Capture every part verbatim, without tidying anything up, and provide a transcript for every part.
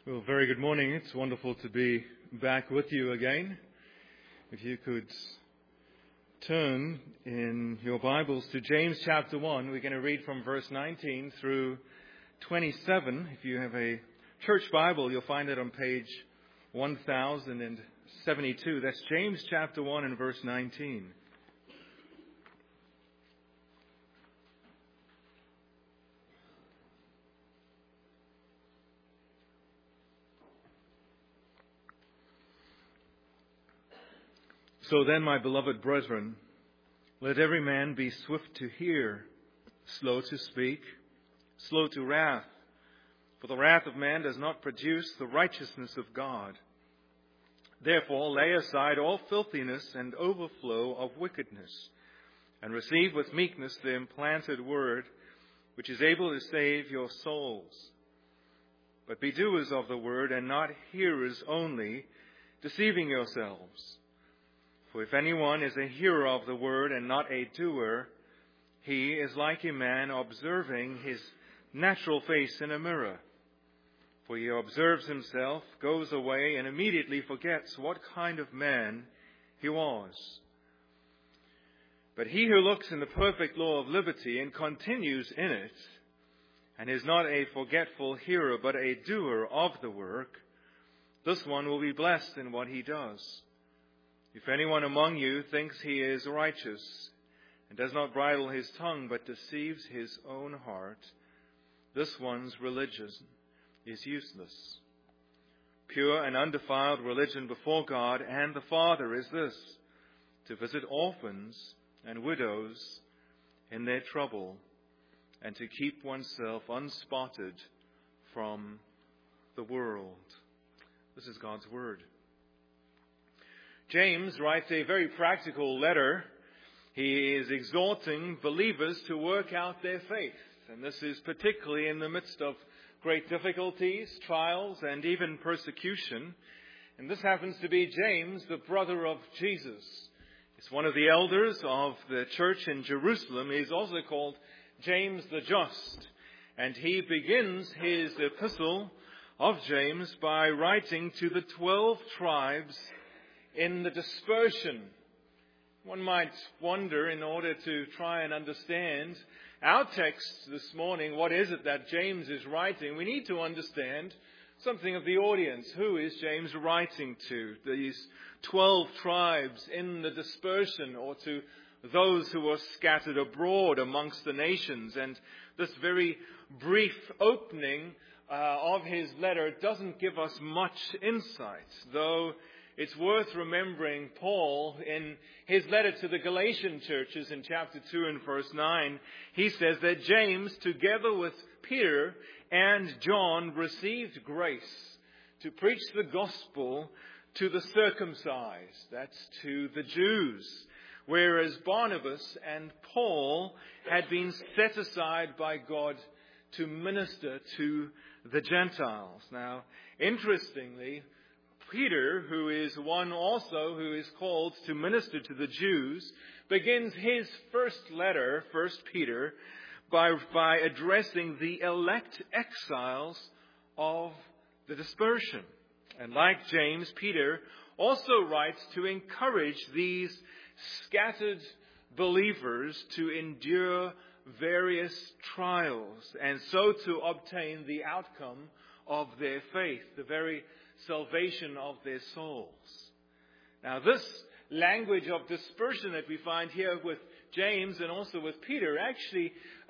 Well, very good morning. It's wonderful to be back with you again. If you could turn in your Bibles to James chapter one, we're going to read from verse nineteen through twenty-seven. If you have a church Bible, you'll find it on page one thousand seventy-two. That's James chapter one and verse nineteen. So then, my beloved brethren, let every man be swift to hear, slow to speak, slow to wrath. For the wrath of man does not produce the righteousness of God. Therefore, lay aside all filthiness and overflow of wickedness, and receive with meekness the implanted word, which is able to save your souls. But be doers of the word, and not hearers only, deceiving yourselves. For if anyone is a hearer of the word and not a doer, he is like a man observing his natural face in a mirror. For he observes himself, goes away, and immediately forgets what kind of man he was. But he who looks in the perfect law of liberty and continues in it, and is not a forgetful hearer but a doer of the work, this one will be blessed in what he does. If anyone among you thinks he is righteous and does not bridle his tongue but deceives his own heart, this one's religion is useless. Pure and undefiled religion before God and the Father is this, to visit orphans and widows in their trouble and to keep oneself unspotted from the world. This is God's word. James writes a very practical letter. He is exhorting believers to work out their faith. And this is particularly in the midst of great difficulties, trials, and even persecution. And this happens to be James, the brother of Jesus. He's one of the elders of the church in Jerusalem. He's also called James the Just. And he begins his epistle of James by writing to the twelve tribes in the dispersion. One might wonder, in order to try and understand our text this morning, what is it that James is writing? We need to understand something of the audience. Who is James writing to? These twelve tribes in the dispersion, or to those who are scattered abroad amongst the nations. And this very brief opening uh, of his letter doesn't give us much insight, though it's worth remembering Paul in his letter to the Galatian churches in chapter two and verse nine. He says that James, together with Peter and John, received grace to preach the gospel to the circumcised, that's to the Jews, whereas Barnabas and Paul had been set aside by God to minister to the Gentiles. Now, interestingly, Peter, who is one also who is called to minister to the Jews, begins his first letter, First Peter, by, by addressing the elect exiles of the dispersion. And like James, Peter also writes to encourage these scattered believers to endure various trials, and so to obtain the outcome of their faith, the very salvation of their souls. Now, this language of dispersion that we find here with James and also with Peter actually uh,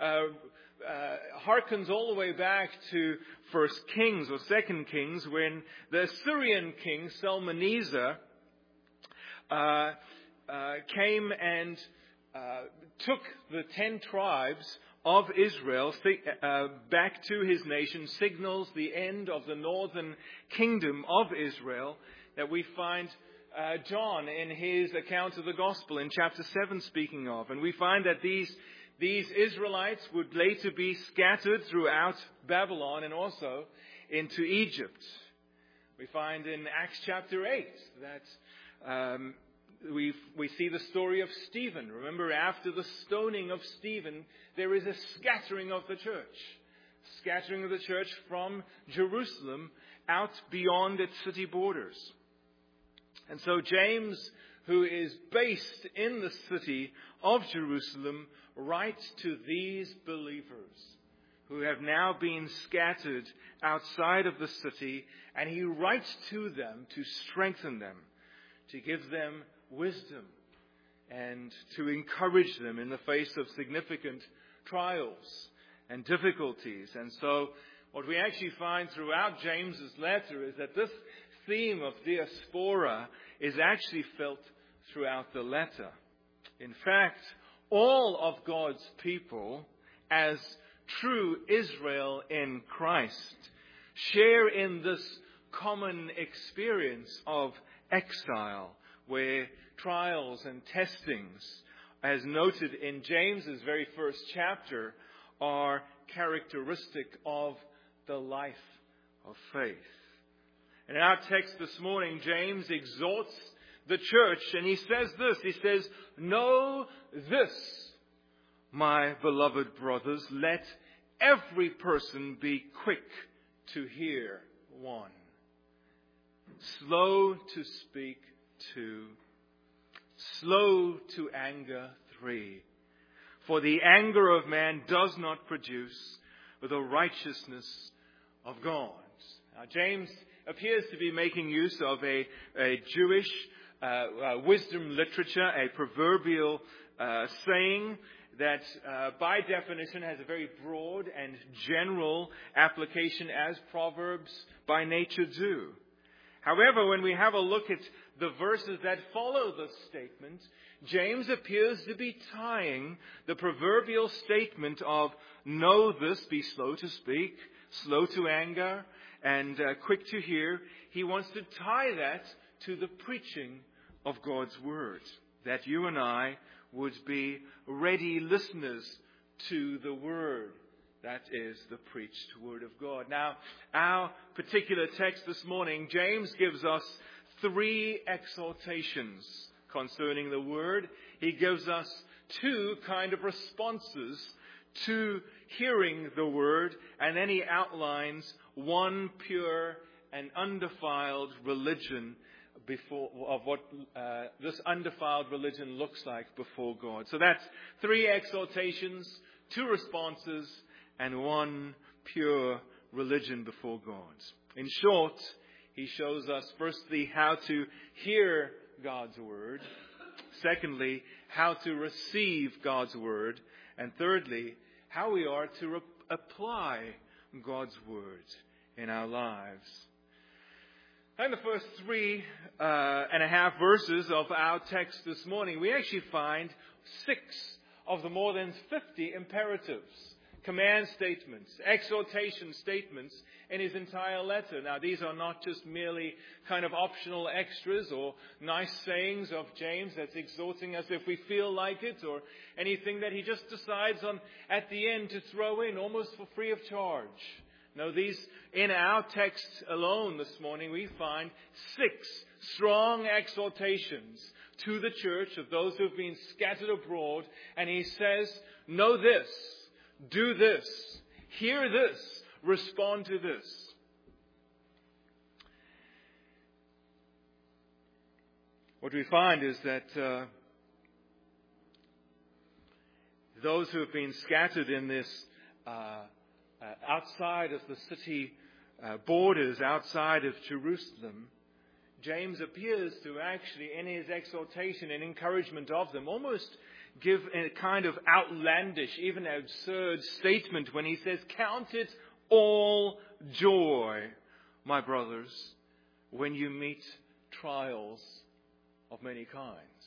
uh, harkens all the way back to First Kings or Second Kings, when the Assyrian king Salmaneser uh, uh, came and uh, took the ten tribes of Israel uh, back to his nation, signals the end of the northern kingdom of Israel, that we find uh, John in his account of the gospel in chapter seven speaking of. And we find that these, these Israelites would later be scattered throughout Babylon and also into Egypt. We find in Acts chapter eight that um, we we see the story of Stephen. Remember, after the stoning of Stephen, there is a scattering of the church. scattering of the church from Jerusalem out beyond its city borders. And so James, who is based in the city of Jerusalem, writes to these believers who have now been scattered outside of the city, and he writes to them to strengthen them, to give them wisdom, and to encourage them in the face of significant trials and difficulties. And so what we actually find throughout James's letter is that this theme of diaspora is actually felt throughout the letter. In fact, all of God's people, as true Israel in Christ, share in this common experience of exile, where trials and testings, as noted in James's very first chapter, are characteristic of the life of faith. And in our text this morning, James exhorts the church, and he says this, he says, "Know this, my beloved brothers, let every person be quick to hear, one, slow to speak, two, slow to anger, three. For the anger of man does not produce the righteousness of God." Now, James appears to be making use of a, a Jewish uh, uh, wisdom literature, a proverbial uh, saying that uh, by definition has a very broad and general application, as Proverbs by nature do. However, when we have a look at the verses that follow this statement, James appears to be tying the proverbial statement of "know this, be slow to speak, slow to anger, and uh, quick to hear." He wants to tie that to the preaching of God's Word, that you and I would be ready listeners to the Word. That is the preached Word of God. Now, our particular text this morning, James gives us three exhortations concerning the Word. He gives us two kind of responses to hearing the Word, and then he outlines one pure and undefiled religion before of what uh, this undefiled religion looks like before God. So that's three exhortations, two responses, and one pure religion before God. In short, he shows us firstly how to hear God's Word, secondly, how to receive God's Word, and thirdly, how we are to re- apply God's Word in our lives. In the first three uh, and a half verses of our text this morning, we actually find six of the more than fifty imperatives, command statements, exhortation statements in his entire letter. Now, these are not just merely kind of optional extras or nice sayings of James that's exhorting us if we feel like it, or anything that he just decides on at the end to throw in almost for free of charge. No, these, in our text alone this morning, we find six strong exhortations to the church of those who have been scattered abroad. And he says, know this, do this, hear this, respond to this. What we find is that uh, those who have been scattered in this uh, uh, outside of the city uh, borders, outside of Jerusalem, James appears to actually, in his exhortation and encouragement of them, almost give a kind of outlandish, even absurd statement when he says, "Count it all joy, my brothers, when you meet trials of many kinds."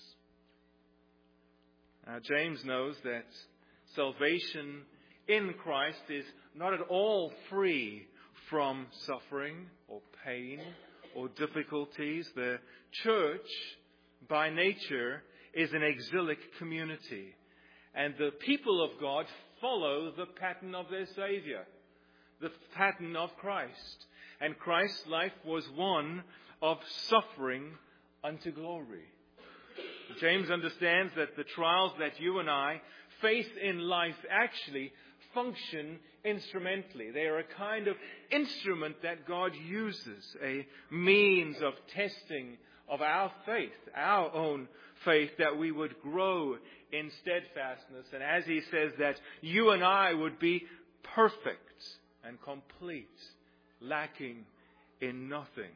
Now, James knows that salvation in Christ is not at all free from suffering or pain or difficulties. The church, by nature, is an exilic community. And the people of God follow the pattern of their Savior, the pattern of Christ. And Christ's life was one of suffering unto glory. James understands that the trials that you and I face in life actually function instrumentally. They are a kind of instrument that God uses, a means of testing of our faith, our own faith, that we would grow in steadfastness. And as he says, that you and I would be perfect and complete, lacking in nothing.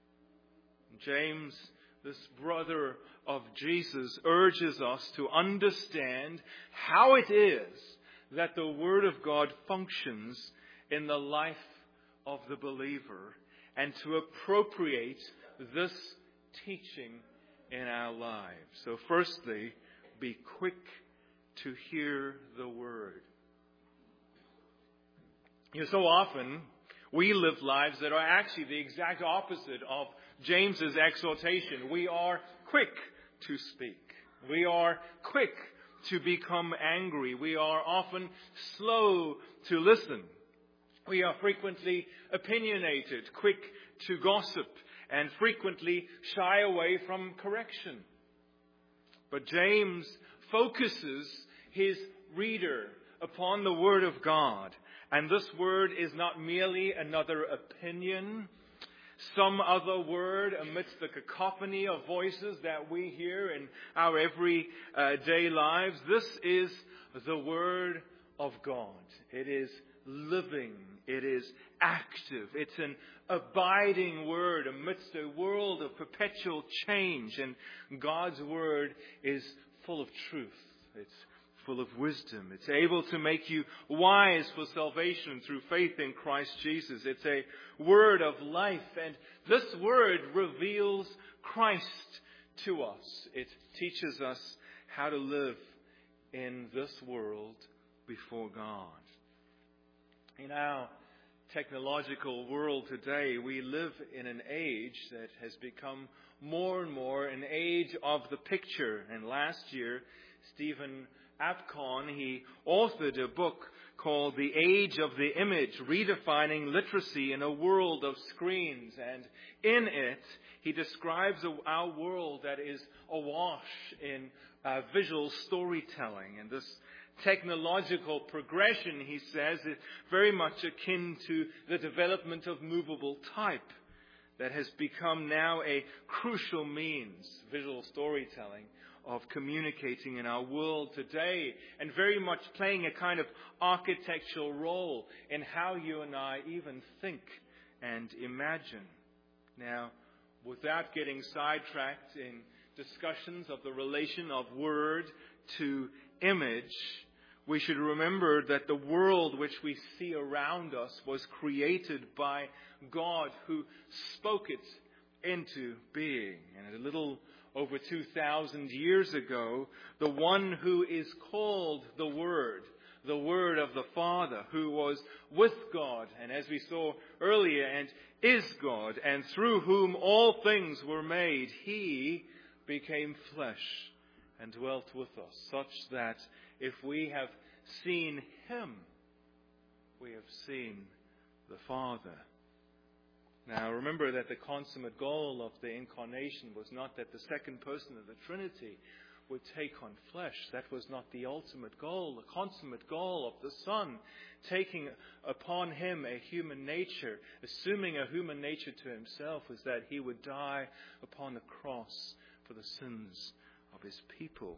James, this brother of Jesus, urges us to understand how it is that the Word of God functions in the life of the believer, and to appropriate this teaching in our lives. So firstly, be quick to hear the Word. You know, so often we live lives that are actually the exact opposite of James's exhortation. We are quick to speak. We are quick to become angry. We are often slow to listen. We are frequently opinionated, quick to gossip, and frequently shy away from correction. But James focuses his reader upon the Word of God. And this word is not merely another opinion, some other word amidst the cacophony of voices that we hear in our everyday lives. This is the Word of God. It is living. It is active. It's an abiding Word amidst a world of perpetual change. And God's Word is full of truth. It's full of wisdom. It's able to make you wise for salvation through faith in Christ Jesus. It's a word of life, and this word reveals Christ to us. It teaches us how to live in this world before God. In our technological world today, we live in an age that has become more and more an age of the picture. And last year, Stephen Apcon, he authored a book called The Age of the Image, Redefining Literacy in a World of Screens. And in it, he describes our world that is awash in uh, visual storytelling. And this technological progression, he says, is very much akin to the development of movable type that has become now a crucial means, visual storytelling, of communicating in our world today, and very much playing a kind of architectural role in how you and I even think and imagine. Now, without getting sidetracked in discussions of the relation of word to image, we should remember that the world which we see around us was created by God, who spoke it into being. And a little over two thousand years ago, the one who is called the Word, the Word of the Father, who was with God, and as we saw earlier, and is God, and through whom all things were made, he became flesh and dwelt with us, such that if we have seen him, we have seen the Father. Now, remember that the consummate goal of the incarnation was not that the second person of the Trinity would take on flesh. That was not the ultimate goal. The consummate goal of the Son, taking upon him a human nature, assuming a human nature to himself, was that he would die upon the cross for the sins of his people.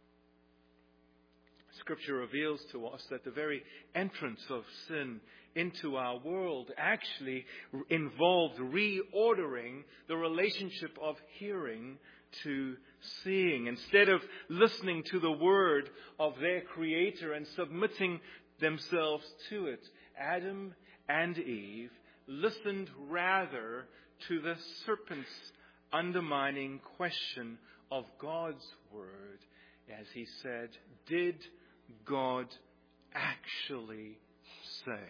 Scripture reveals to us that the very entrance of sin into our world actually involved reordering the relationship of hearing to seeing. Instead of listening to the word of their Creator and submitting themselves to it, Adam and Eve listened rather to the serpent's undermining question of God's word, as he said, "Did God actually say?"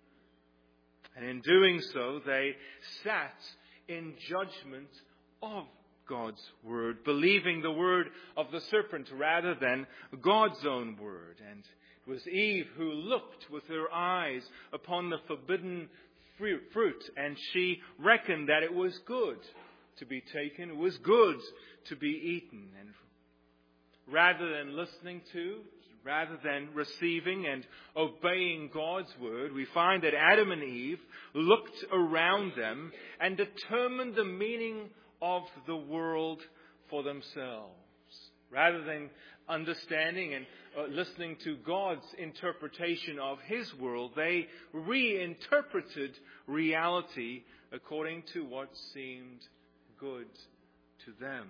And in doing so, they sat in judgment of God's word, believing the word of the serpent rather than God's own word. And it was Eve who looked with her eyes upon the forbidden fruit, and she reckoned that it was good to be taken, it was good to be eaten. And rather than listening to, rather than receiving and obeying God's word, we find that Adam and Eve looked around them and determined the meaning of the world for themselves. Rather than understanding and uh, listening to God's interpretation of His world, they reinterpreted reality according to what seemed good to them.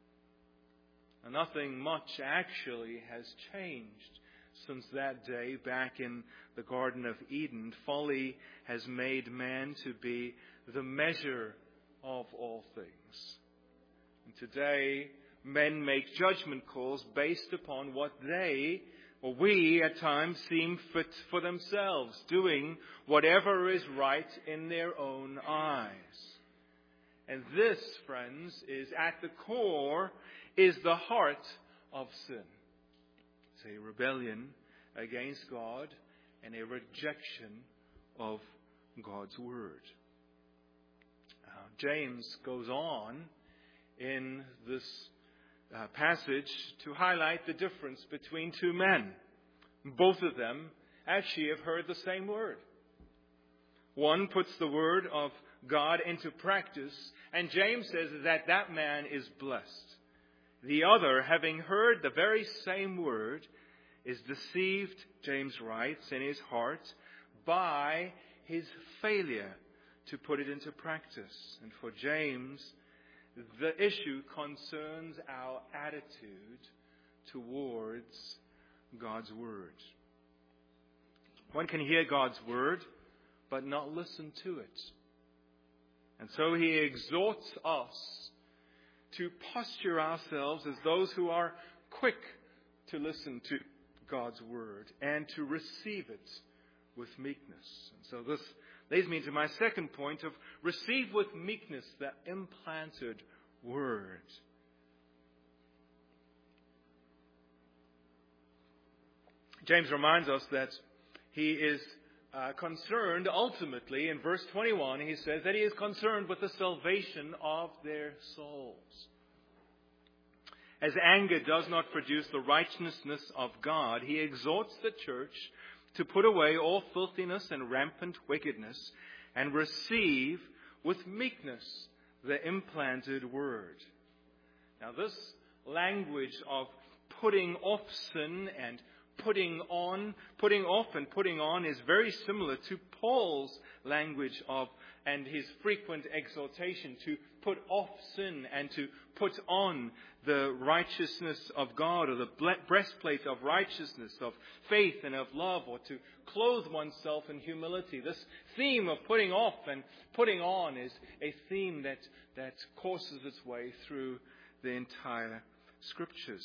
And nothing much actually has changed since that day back in the Garden of Eden. Folly has made man to be the measure of all things. And today, men make judgment calls based upon what they, or we at times, seem fit for themselves, doing whatever is right in their own eyes. And this, friends, is at the core, is the heart of sin. It's a rebellion against God and a rejection of God's word. Uh, James goes on in this uh, passage to highlight the difference between two men. Both of them actually have heard the same word. One puts the word of God into practice, and James says that that man is blessed. The other, having heard the very same word, is deceived, James writes, in his heart by his failure to put it into practice. And for James, the issue concerns our attitude towards God's word. One can hear God's word, but not listen to it. And so he exhorts us to posture ourselves as those who are quick to listen to God's word and to receive it with meekness. And so this leads me to my second point of receive with meekness the implanted word. James reminds us that he is uh, concerned ultimately, in verse twenty-one, he says that he is concerned with the salvation of their souls. As anger does not produce the righteousness of God, he exhorts the church to put away all filthiness and rampant wickedness and receive with meekness the implanted word. Now this language of putting off sin and putting on, putting off and putting on is very similar to Paul's language of and his frequent exhortation to put off sin and to put on the righteousness of God, or the breastplate of righteousness, of faith and of love, or to clothe oneself in humility. This theme of putting off and putting on is a theme that, that courses its way through the entire Scriptures.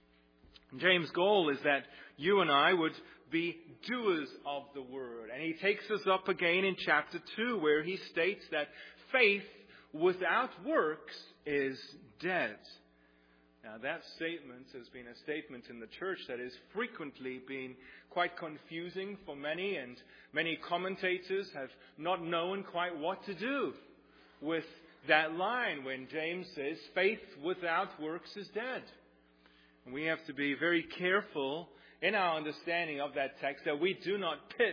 James' goal is that you and I would be doers of the word. And he takes us up again in chapter two, where he states that faith without works is dead. Now that statement has been a statement in the church that has frequently been quite confusing for many, and many commentators have not known quite what to do with that line when James says faith without works is dead. And we have to be very careful in our understanding of that text that we do not pit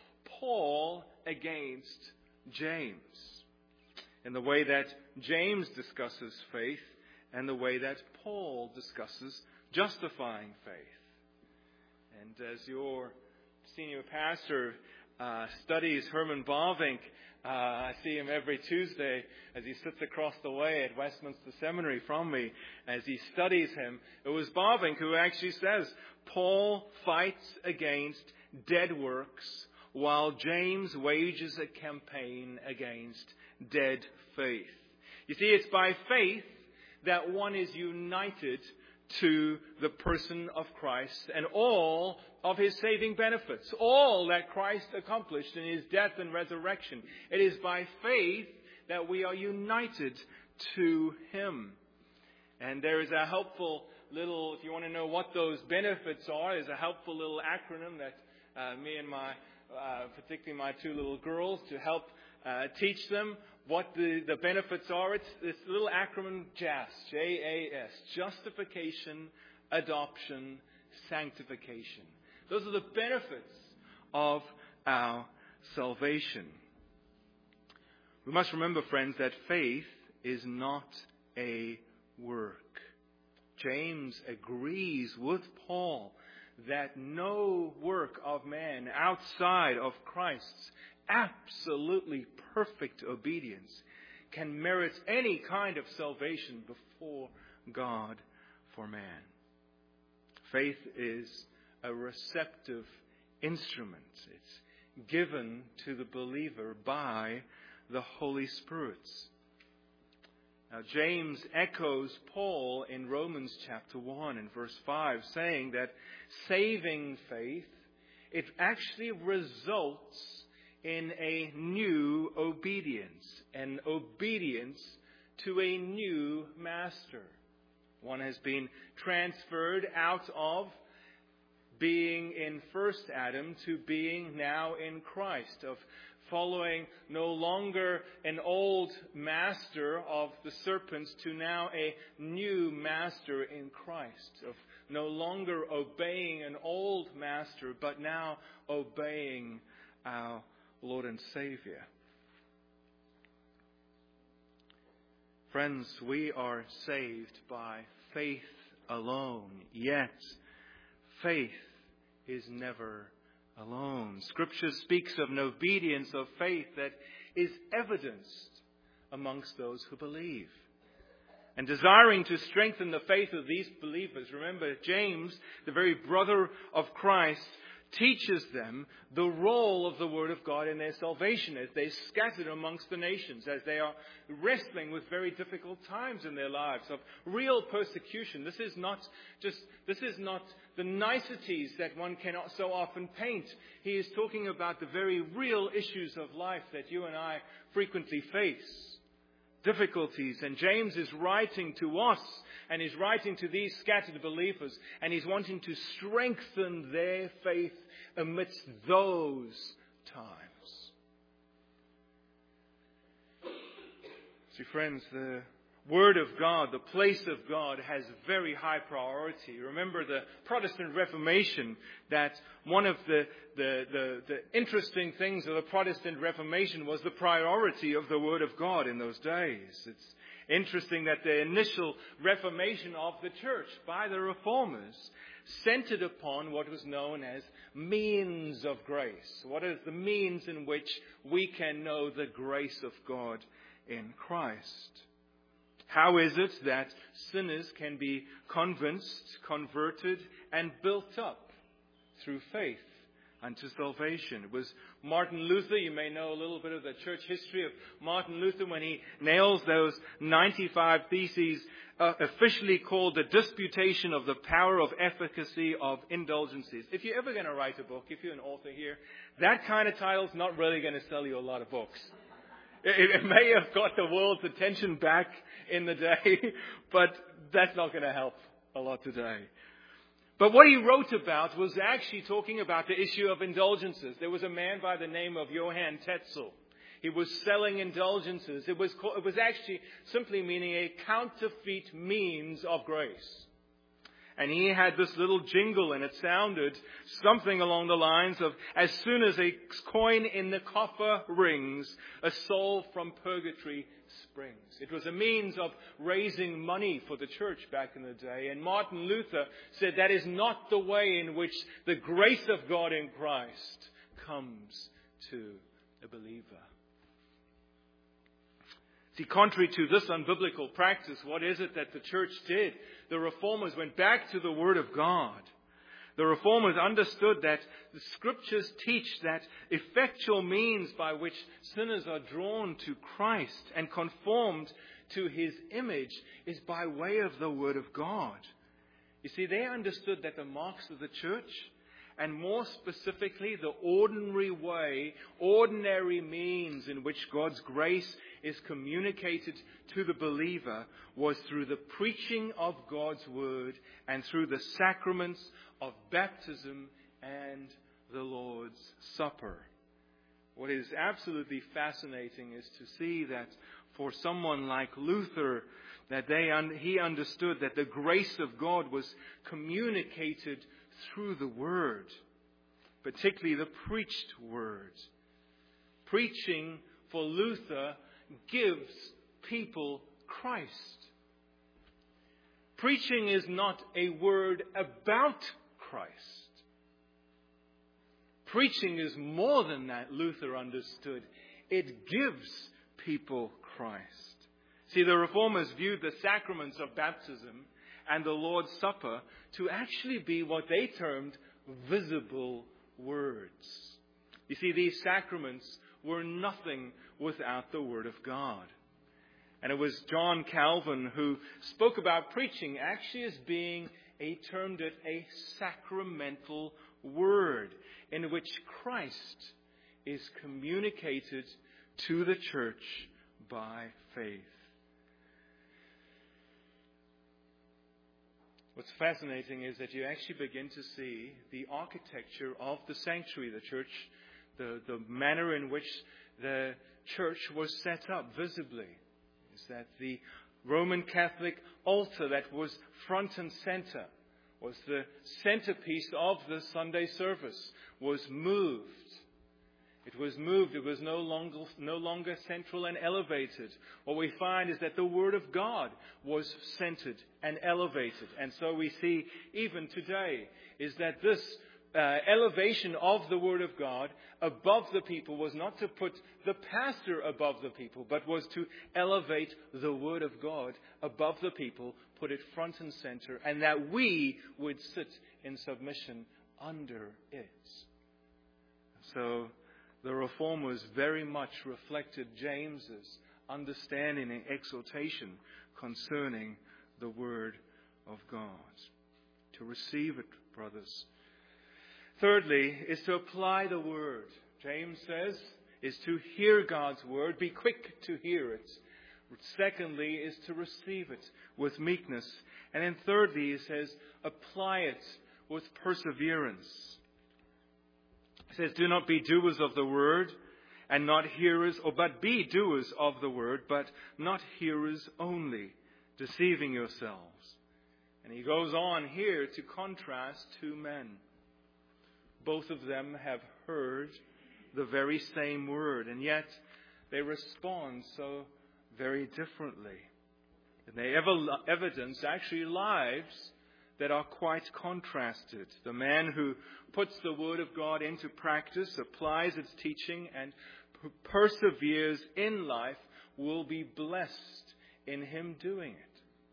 Paul against James in the way that James discusses faith and the way that Paul discusses justifying faith. And as your senior pastor uh, studies Herman Bavinck, uh, I see him every Tuesday as he sits across the way at Westminster Seminary from me. As he studies him, it was Bavinck who actually says, Paul fights against dead works while James wages a campaign against dead faith. You see, it's by faith that one is united to the person of Christ and all of his saving benefits, all that Christ accomplished in his death and resurrection. It is by faith that we are united to him. And there is a helpful little, if you want to know what those benefits are, there's a helpful little acronym that uh, me and my, uh, particularly my two little girls, to help uh, teach them what the, the benefits are. It's this little acronym J A S, J A S, Justification, Adoption, sanctification. Those are the benefits of our salvation. We must remember, friends, that faith is not a work. James agrees with Paul that no work of man outside of Christ's absolutely perfect obedience can merit any kind of salvation before God for man. Faith is a receptive instrument. It's given to the believer by the Holy Spirit. Now, James echoes Paul in Romans chapter one and verse five, saying that saving faith, it actually results in a new obedience, an obedience to a new master. One has been transferred out of being in first Adam to being now in Christ, of following no longer an old master of the serpents to now a new master in Christ, of no longer obeying an old master, but now obeying our Lord and Savior. Friends, we are saved by faith alone, yet faith is never alone. Scripture speaks of an obedience of faith that is evidenced amongst those who believe. And desiring to strengthen the faith of these believers, remember James, the very brother of Christ, teaches them the role of the Word of God in their salvation as they scattered amongst the nations, as they are wrestling with very difficult times in their lives of real persecution. This is not just, this is not the niceties that one cannot so often paint. He is talking about the very real issues of life that you and I frequently face. Difficulties. And James is writing to us, and he's writing to these scattered believers, and he's wanting to strengthen their faith amidst those times. See, friends, the Word of God, the place of God, has very high priority. Remember the Protestant Reformation, that one of the, the, the, the interesting things of the Protestant Reformation was the priority of the Word of God in those days. It's interesting that the initial reformation of the church by the Reformers centered upon what was known as means of grace. What is the means in which we can know the grace of God in Christ? How is it that sinners can be convinced, converted, and built up through faith unto salvation? It was Martin Luther. You may know a little bit of the church history of Martin Luther when he nails those ninety-five theses, uh, officially called the Disputation of the Power of Efficacy of Indulgences. If you're ever going to write a book, if you're an author here, that kind of title's not really going to sell you a lot of books. It, it may have got the world's attention back in the day, but that's not going to help a lot today. But what he wrote about was actually talking about the issue of indulgences. There was a man by the name of Johann Tetzel. He was selling indulgences. It was, it was actually simply meaning a counterfeit means of grace. And he had this little jingle, and it sounded something along the lines of, as soon as a coin in the coffer rings, a soul from purgatory springs. It was a means of raising money for the church back in the day. And Martin Luther said that is not the way in which the grace of God in Christ comes to a believer. See, contrary to this unbiblical practice, what is it that the church did? The Reformers went back to the Word of God. The Reformers understood that the Scriptures teach that effectual means by which sinners are drawn to Christ and conformed to His image is by way of the Word of God. You see, they understood that the marks of the church, and more specifically, the ordinary way, ordinary means in which God's grace is communicated to the believer, was through the preaching of God's Word and through the sacraments of baptism and the Lord's Supper. What is absolutely fascinating is to see that for someone like Luther, that they un- he understood that the grace of God was communicated through the Word, particularly the preached Word. Preaching for Luther gives people Christ. Preaching is not a word about Christ. Preaching is more than that, Luther understood. It gives people Christ. See, the Reformers viewed the sacraments of baptism and the Lord's Supper to actually be what they termed visible words. You see, these sacraments were nothing without the Word of God. And it was John Calvin who spoke about preaching actually as being, he termed it a sacramental word in which Christ is communicated to the church by faith. What's fascinating is that you actually begin to see the architecture of the sanctuary, the church, the, the manner in which the church was set up visibly. Is that the Roman Catholic altar that was front and center, was the centerpiece of the Sunday service, was moved. It was moved. It was no longer, no longer central and elevated. What we find is that the Word of God was centered and elevated. And so we see even today is that this uh, elevation of the Word of God above the people was not to put the pastor above the people, but was to elevate the Word of God above the people, put it front and center, and that we would sit in submission under it. So the Reformers very much reflected James's understanding and exhortation concerning the Word of God. To receive it, brothers. Thirdly, is to apply the Word. James says, is to hear God's Word, be quick to hear it. Secondly, is to receive it with meekness. And then thirdly, he says, apply it with perseverance. He says, do not be doers of the word and not hearers, or but be doers of the word, but not hearers only, deceiving yourselves. And he goes on here to contrast two men. Both of them have heard the very same word, and yet they respond so very differently. And they ev- evidence actually lives that are quite contrasted. The man who puts the Word of God into practice, applies its teaching, and p- perseveres in life will be blessed in him doing it.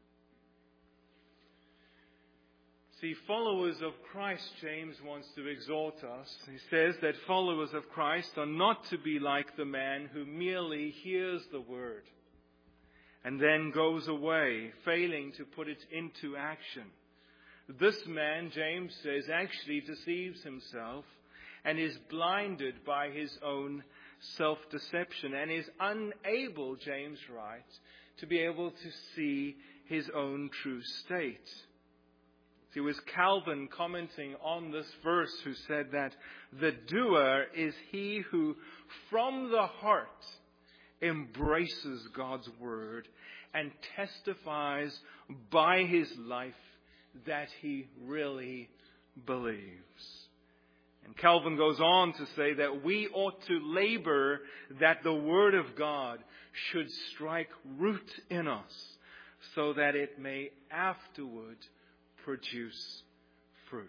See, followers of Christ, James wants to exhort us. He says that followers of Christ are not to be like the man who merely hears the Word and then goes away, failing to put it into action. This man, James says, actually deceives himself and is blinded by his own self-deception and is unable, James writes, to be able to see his own true state. It was Calvin commenting on this verse who said that the doer is he who from the heart embraces God's word and testifies by his life that he really believes. And Calvin goes on to say that we ought to labor that the Word of God should strike root in us so that it may afterward produce fruit.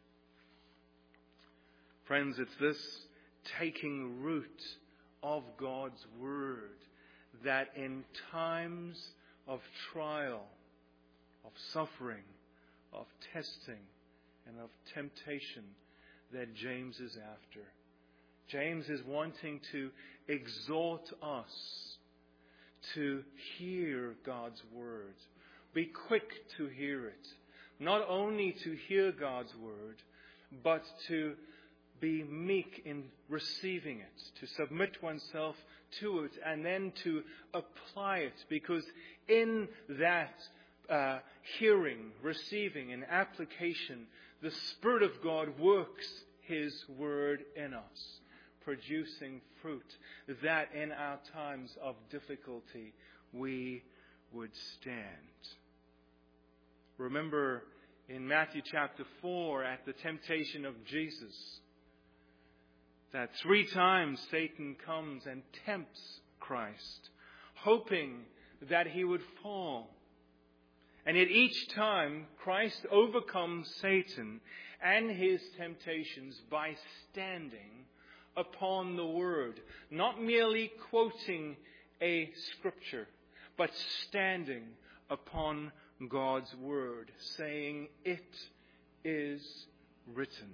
Friends, it's this taking root of God's Word that in times of trial, of suffering, of testing, and of temptation that James is after. James is wanting to exhort us to hear God's Word. Be quick to hear it. Not only to hear God's Word, but to be meek in receiving it, to submit oneself to it, and then to apply it. Because in that uh, hearing, receiving, and application, the Spirit of God works His Word in us, producing fruit that in our times of difficulty we would stand. Remember in Matthew chapter four at the temptation of Jesus, that three times Satan comes and tempts Christ, hoping that he would fall. And yet each time Christ overcomes Satan and his temptations by standing upon the Word, not merely quoting a scripture, but standing upon God's Word, saying, "It is written."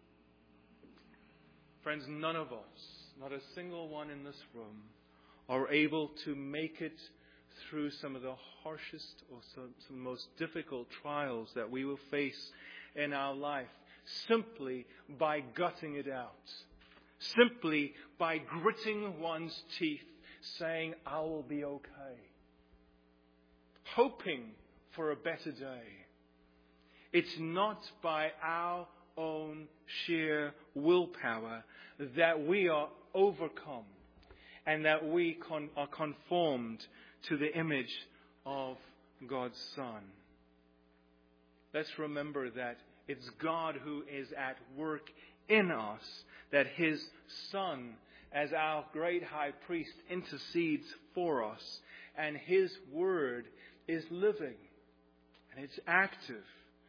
Friends, none of us, not a single one in this room, are able to make it through some of the harshest or some, some most difficult trials that we will face in our life simply by gutting it out. Simply by gritting one's teeth, saying, "I will be okay." Hoping for a better day. It's not by our own sheer willpower that we are overcome and that we con- are conformed to the image of God's Son. Let's remember that it's God who is at work in us, that His Son, as our great high priest, intercedes for us, and His Word is living and it's active.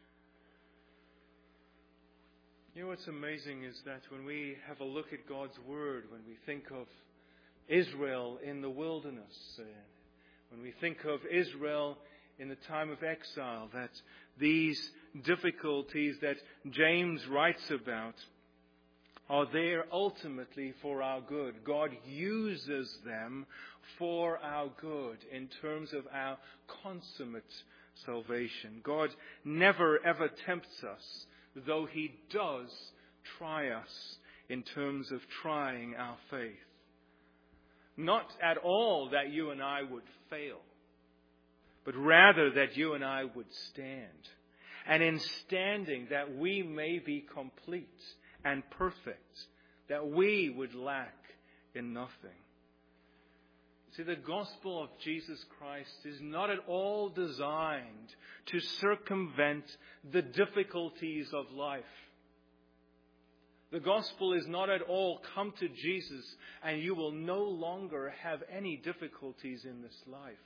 You know what's amazing is that when we have a look at God's Word, when we think of Israel in the wilderness, when we think of Israel in the time of exile, that these difficulties that James writes about are there ultimately for our good. God uses them for our good in terms of our consummate salvation. God never ever tempts us, though He does try us in terms of trying our faith. Not at all that you and I would fail, but rather that you and I would stand. And in standing, that we may be complete and perfect, that we would lack in nothing. See, the gospel of Jesus Christ is not at all designed to circumvent the difficulties of life. The gospel is not at all, come to Jesus and you will no longer have any difficulties in this life.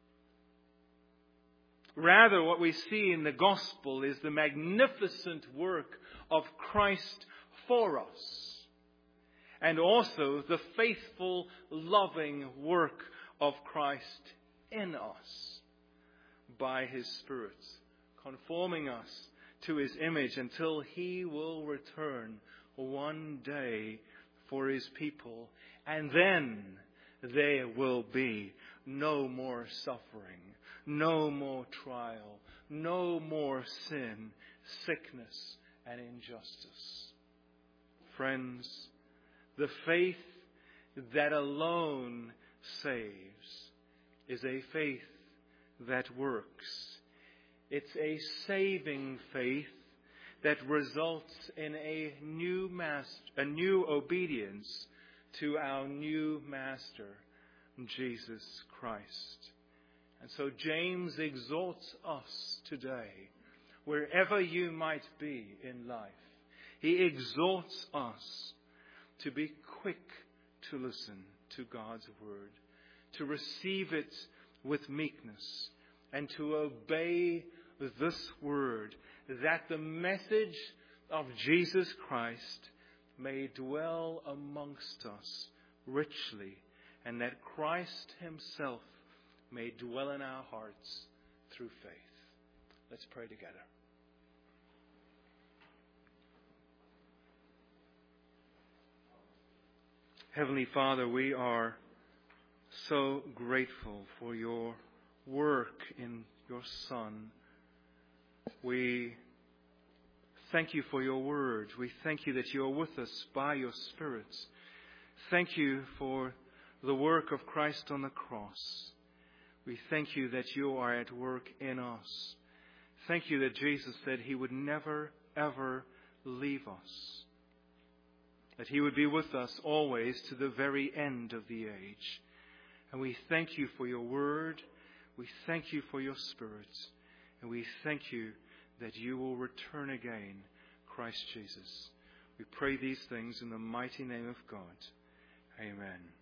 Rather, what we see in the gospel is the magnificent work of Christ for us. And also the faithful, loving work of Christ in us by His Spirit, conforming us to His image until He will return one day for His people. And then there will be no more suffering, no more trial, no more sin, sickness, and injustice. Friends, the faith that alone saves is a faith that works. It's a saving faith that results in a new master, a new obedience to our new Master, Jesus Christ. And so James exhorts us today, wherever you might be in life, he exhorts us to be quick to listen to God's Word, to receive it with meekness, and to obey this Word, that the message of Jesus Christ may dwell amongst us richly, and that Christ Himself may dwell in our hearts through faith. Let's pray together. Heavenly Father, we are so grateful for your work in your Son. We thank you for your word. We thank you that you are with us by your Spirit. Thank you for the work of Christ on the cross. We thank you that you are at work in us. Thank you that Jesus said He would never, ever leave us, that He would be with us always to the very end of the age. And we thank you for your word. We thank you for your Spirit. And we thank you that you will return again, Christ Jesus. We pray these things in the mighty name of God. Amen.